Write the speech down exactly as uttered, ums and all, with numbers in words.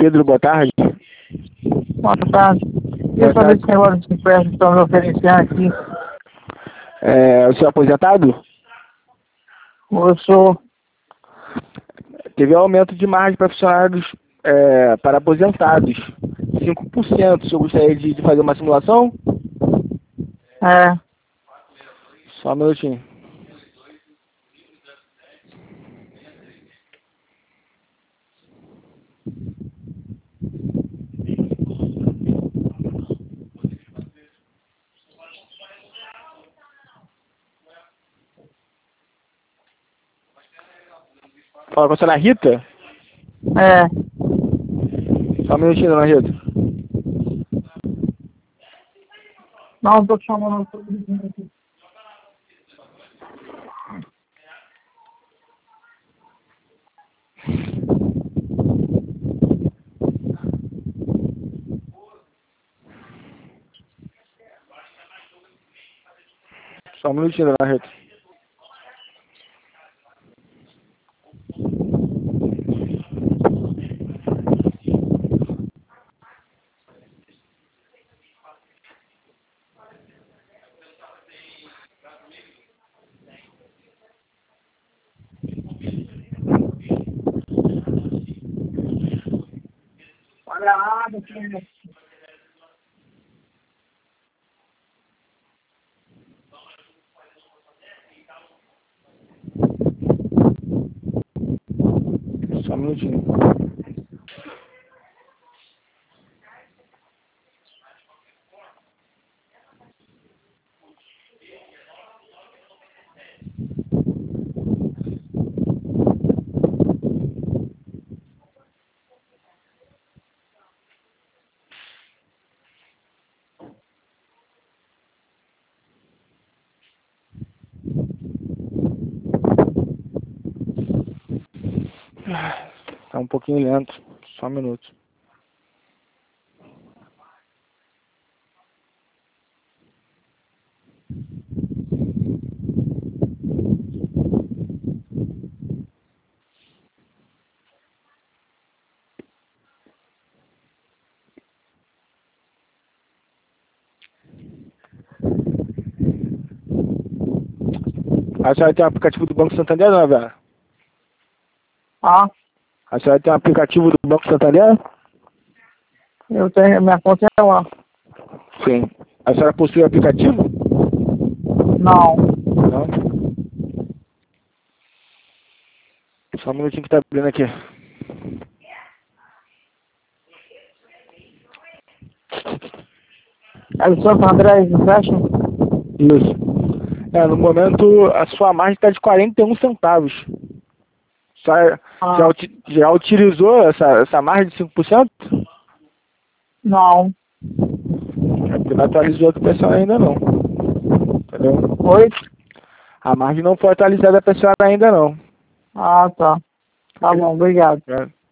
Pedro, boa tarde. Boa tarde. Queria saber esse negócio de empréstimo que estão me oferecendo aqui. É, o senhor é aposentado? Eu sou. Teve um aumento de margem para funcionários é, para aposentados. cinco por cento. O senhor gostaria de, de fazer uma simulação? É. Só um minutinho. Fala com a senhora Rita? É. Só um minutinho, dona Rita. Não, tô te chamando. Aqui. Só um minutinho, dona Rita. Olha a água aqui. Só um minutinho. Tá um pouquinho lento. Só um minuto. A senhora tem o aplicativo do Banco Santander, dona Vera? Ah, A senhora tem o aplicativo do Banco Santander? eu tenho. Minha conta é lá. Sim. A senhora possui o aplicativo? Não. Não. Só um minutinho que tá abrindo aqui. É o Santo André Empréstimo? Isso. É, no momento a sua margem está de quarenta e um centavos. Só, Ah. já, uti- já utilizou essa, essa margem de cinco por cento? Não. É porque não atualizou do pessoal ainda não. Entendeu? Oi? A margem não foi atualizada para a senhora ainda não. Ah, tá. Tá bom, obrigado. É.